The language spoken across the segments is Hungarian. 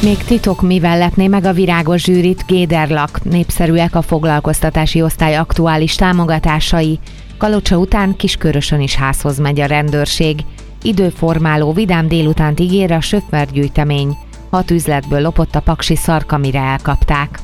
Még titok, mivel lepné meg a virágos zsűrit Géderlak. Népszerűek a foglalkoztatási osztály aktuális támogatásai. Kalocsa után Kiskörösön is házhoz megy a rendőrség. Időformáló vidám délutánt ígér a sökvergyűjtemény. 6 üzletből lopott a paksi szark, amire elkapták.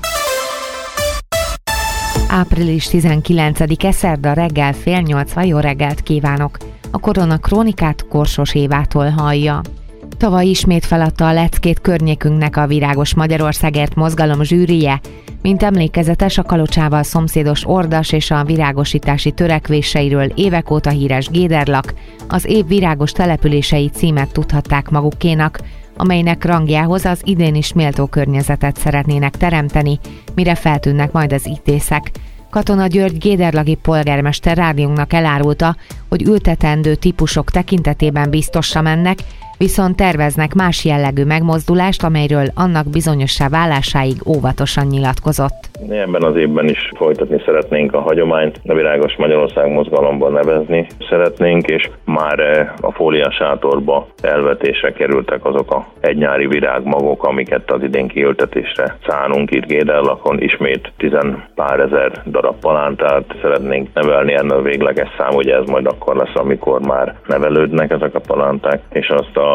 Április 19-e szerda reggel 7:30, jó reggelt kívánok! A Korona Krónikát Korsos Évától hallja. Tavaly ismét feladta a leckét környékünknek a Virágos Magyarországért mozgalom zsűrije, mint emlékezetes a Kalocsával szomszédos Ordas és a virágosítási törekvéseiről évek óta híres Géderlak az év virágos települései címet tudhatták magukénak, amelynek rangjához az idén is méltó környezetet szeretnének teremteni, mire feltűnnek majd az ítészek. Katona György géderlaki polgármester rádiónknak elárulta, hogy ültetendő típusok tekintetében biztosra mennek, viszont terveznek más jellegű megmozdulást, amelyről annak bizonyossá válásáig óvatosan nyilatkozott. Ebben az évben is folytatni szeretnénk a hagyományt, a Virágos Magyarország mozgalomban nevezni szeretnénk, és már a fóliasátorba elvetésre kerültek azok a egynyári virágmagok, amiket az idén kiültetésre szánunk itt Géderlakon. Ismét 10 pár ezer darab palántát szeretnénk nevelni, ennél a végleges szám, ugye ez majd akkor lesz, amikor már nevelődnek ezek a palánták, és azt a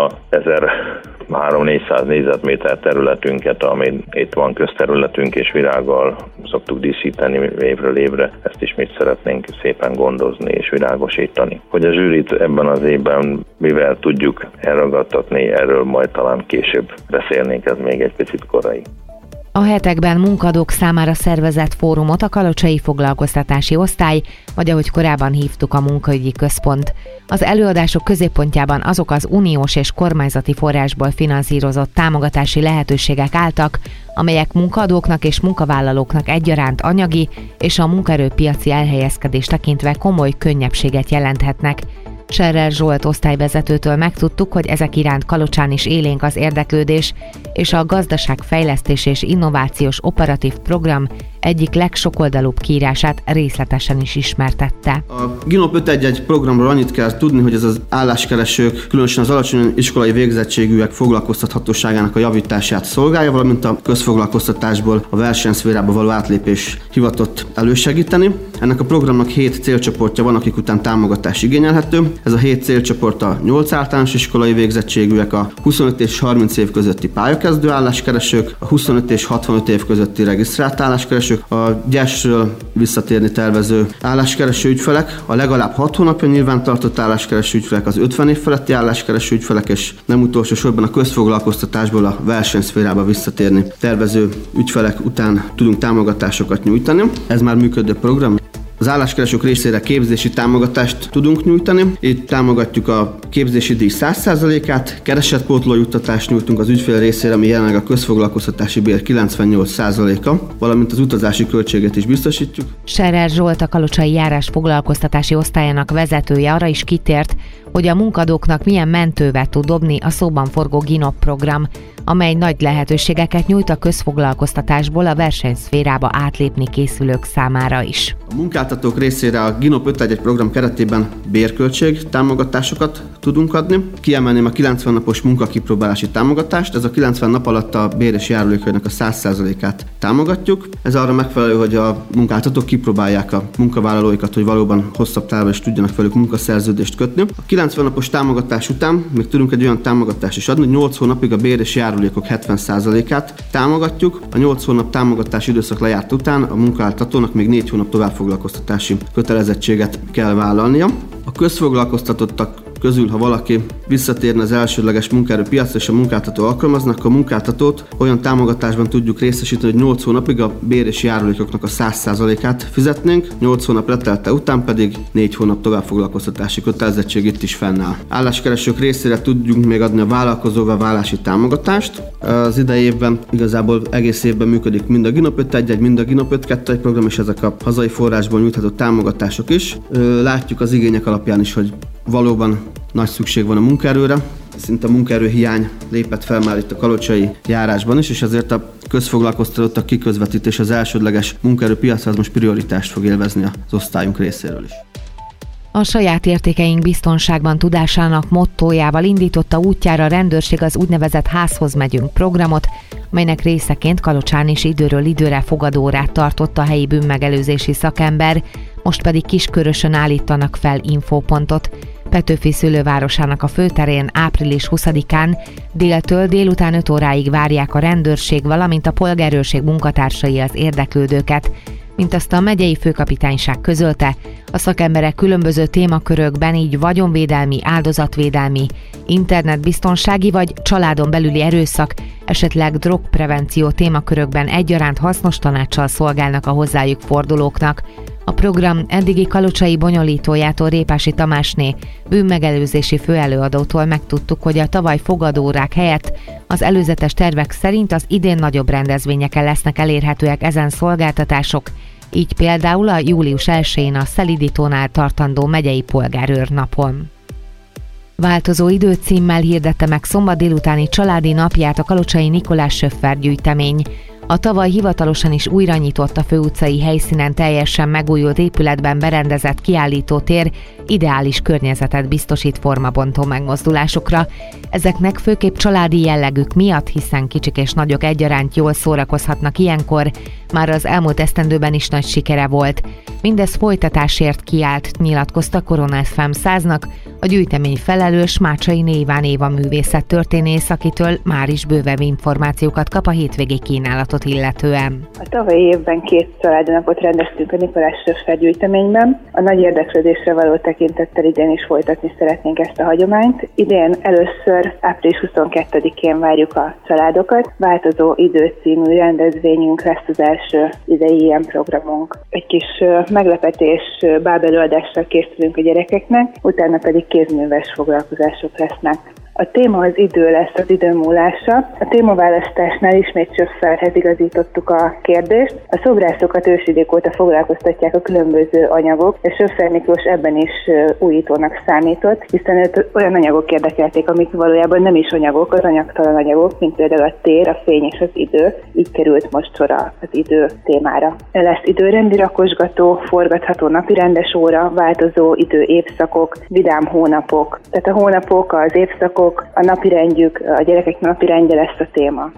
1300-400 négyzetméter területünket, ami itt van közterületünk, és virággal szoktuk díszíteni évről évre, ezt ismét szeretnénk szépen gondozni és virágosítani. Hogy a zsűrit ebben az évben mivel tudjuk elragadtatni, erről majd talán később beszélnénk, ez még egy picit korai. A hetekben munkadók számára szervezett fórumot a Kalocsai Foglalkoztatási Osztály, vagy ahogy korábban hívtuk, a Munkaügyi Központ. Az előadások középpontjában azok az uniós és kormányzati forrásból finanszírozott támogatási lehetőségek álltak, amelyek munkadóknak és munkavállalóknak egyaránt anyagi és a munkaerőpiaci elhelyezkedést tekintve komoly könnyebbséget jelenthetnek. Serrer Zsolt osztályvezetőtől megtudtuk, hogy ezek iránt Kalocsán is élénk az érdeklődés, és a Gazdaságfejlesztés és Innovációs Operatív Program egyik legsokoldalúbb kiírását részletesen is ismertette. A GINOP 511 programról annyit kell tudni, hogy ez az álláskeresők, különösen az alacsony iskolai végzettségűek foglalkoztathatóságának a javítását szolgálja, valamint a közfoglalkoztatásból a versenyszférába való átlépés hivatott elősegíteni. Ennek a programnak 7 célcsoportja van, akik után támogatás igényelhető. Ez a 7 célcsoport a 8 általános iskolai végzettségűek, a 25 és 30 év közötti pályakezdő álláskeresők, a 25 és 65 év közötti regisztrált álláskeresők, a gyásról visszatérni tervező álláskereső ügyfelek, a legalább 6 hónapja nyilvántartott álláskereső ügyfelek, az 50 év feletti álláskereső ügyfelek, és nem utolsó sorban a közfoglalkoztatásból a versenyszférába visszatérni tervező ügyfelek után tudunk támogatásokat nyújtani. Ez már működő program. Az álláskeresők részére képzési támogatást tudunk nyújtani. Itt támogatjuk a képzési díj 100%-át, keresetpótló juttatást nyújtunk az ügyfél részére, ami jelenleg a közfoglalkoztatási bér 98%-a, valamint az utazási költséget is biztosítjuk. Serrer Zsolt, a Kalocsai Járás foglalkoztatási osztályának vezetője arra is kitért, hogy a munkadóknak milyen mentővet tud dobni a szóban forgó GINOP program, amely nagy lehetőségeket nyújt a közfoglalkoztatásból a versenyszférába átlépni készülők számára is. A munkáltatók részére a GINOP 511 program keretében bérköltség támogatásokat tudunk adni. Kiemelném a 90 napos munkakipróbálási támogatást, ez a 90 nap alatt a bér és járulékainak a 100%-át támogatjuk. Ez arra megfelelő, hogy a munkáltatók kipróbálják a munkavállalóikat, hogy valóban hosszabb távon is tudjanak velük munkaszerződést kötni. A 90 napos támogatás után még tudunk egy olyan támogatást is adni, hogy 8 hónapig a bér és járulékok 70%-át támogatjuk. A 8 hónap támogatási időszak lejárt után a munkáltatónak még 4 hónap továbbfoglalkoztatási kötelezettséget kell vállalnia. A közfoglalkoztatottak közül, ha valaki visszatérne az elsődleges munkaerőpiacra és a munkáltató alkalmaznak, a munkáltatót olyan támogatásban tudjuk részesíteni, hogy 8 hónapig a bér és járulékoknak a 100%-át fizetnénk, 8 hónap letelte után pedig 4 hónap továbbfoglalkoztatási kötelezettség itt is fennáll. Álláskeresők részére tudjunk még adni a vállalkozóvá válási támogatást. Az idei évben igazából egész évben működik mind a GINOP 511, mind a GINOP 521 program, és ezek a hazai forrásból nyújtható támogatások is. Látjuk az igények alapján is, hogy valóban nagy szükség van a munkaerőre, szinte a munkaerőhiány lépett fel már itt a kalocsai járásban is, és ezért a közfoglalkoztatottak kiközvetítés az elsődleges munkaerőpiacra az most prioritást fog élvezni az osztályunk részéről is. A saját értékeink biztonságban tudásának mottójával indította útjára a rendőrség az úgynevezett Házhoz megyünk programot, melynek részeként Kalocsán is időről időre fogadórát tartott a helyi bűnmegelőzési szakember, most pedig Kiskörösön állítanak fel infópontot. Petőfi szülővárosának a főterén április 20-án déltől délután 5 óráig várják a rendőrség, valamint a polgárőrség munkatársai az érdeklődőket. Mint azt a megyei főkapitányság közölte, a szakemberek különböző témakörökben, így vagyonvédelmi, áldozatvédelmi, internetbiztonsági vagy családon belüli erőszak, esetleg drogprevenció témakörökben egyaránt hasznos tanácssal szolgálnak a hozzájuk fordulóknak. A program eddigi kalocsai bonyolítójától, Répási Tamásné bűnmegelőzési főelőadótól megtudtuk, hogy a tavaly fogadórák helyett az előzetes tervek szerint az idén nagyobb rendezvényeken lesznek elérhetőek ezen szolgáltatások, így például a július 1-én a Szelidítónál tartandó megyei polgárőr napon. Változó idő címmel hirdette meg szombat délutáni családi napját a kalocsai Nikolás Söffer gyűjtemény. A tavaly hivatalosan is újra nyitott, a főutcai helyszínen teljesen megújult épületben berendezett kiállítótér ideális környezetet biztosít formabontó megmozdulásokra. Ezeknek főképp családi jellegük miatt, hiszen kicsik és nagyok egyaránt jól szórakozhatnak ilyenkor, már az elmúlt esztendőben is nagy sikere volt. Mindez folytatásért kiállt, nyilatkozta Korona FM 100-nak a gyűjtemény felelős Mácsai Iván Éva művészettörténész, akitől már is bővebb információkat kap a hétvégi kínálatot illetően. A tavalyi évben 2 családi napot rendeztünk a Nikolás Söffer gyűjteményben. A nagy érdeklődésre való tekintettel idén is folytatni szeretnénk ezt a hagyományt. Idén először április 22-én várjuk a családokat. Változó idő című rendezvényünk lesz az első idei ilyen programunk. Egy kis meglepetés bábelőadással készülünk a gyerekeknek, utána pedig kézműves foglalkozások lesznek. A téma az idő lesz, az idő múlása. A témaválasztásnál ismét Söfferhez igazítottuk a kérdést. A szobrászokat ősidők óta foglalkoztatják a különböző anyagok, és Söffer Miklós ebben is újítónak számított, hiszen őt olyan anyagok érdekelték, amik valójában nem is anyagok, az anyagtalan anyagok, mint például a tér, a fény és az idő. Így került most sor az idő témára. Lesz időrendi rakosgató, forgatható napirendes óra, változó idő évszakok, vidám hónapok. Tehát a hónapok, az évszakok, a napirendjük, a gyerekek napirendje lesz a téma.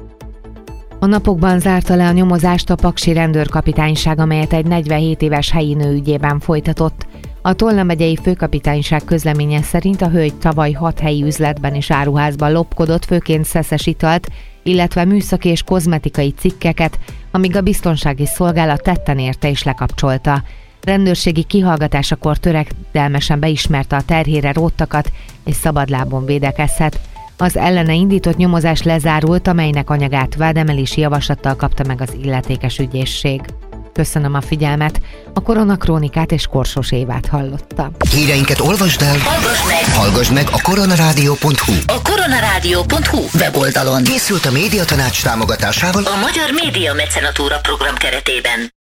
A napokban zárta le a nyomozást a paksi rendőrkapitányság, amelyet egy 47 éves helyi nő ügyében folytatott. A Tolna megyei főkapitányság közleménye szerint a hölgy tavaly 6 helyi üzletben és áruházban lopkodott, főként szeszes italt, illetve műszaki és kozmetikai cikkeket, amíg a biztonsági szolgálat tetten érte és lekapcsolta. Rendőrségi kihallgatásakor töredelmesen beismerte a terhére róttakat, és szabadlábon védekezhet. Az ellene indított nyomozás lezárult, amelynek anyagát vádemelési javaslattal kapta meg az illetékes ügyészség. Köszönöm a figyelmet, a Korona Krónikát és Korsos Évát hallotta. Híreinket olvasd el, hallgass meg a koronarádió.hu. A koronarádió.hu weboldalon. Készült a Médiatanács támogatásával a Magyar Média Mecenatúra program keretében.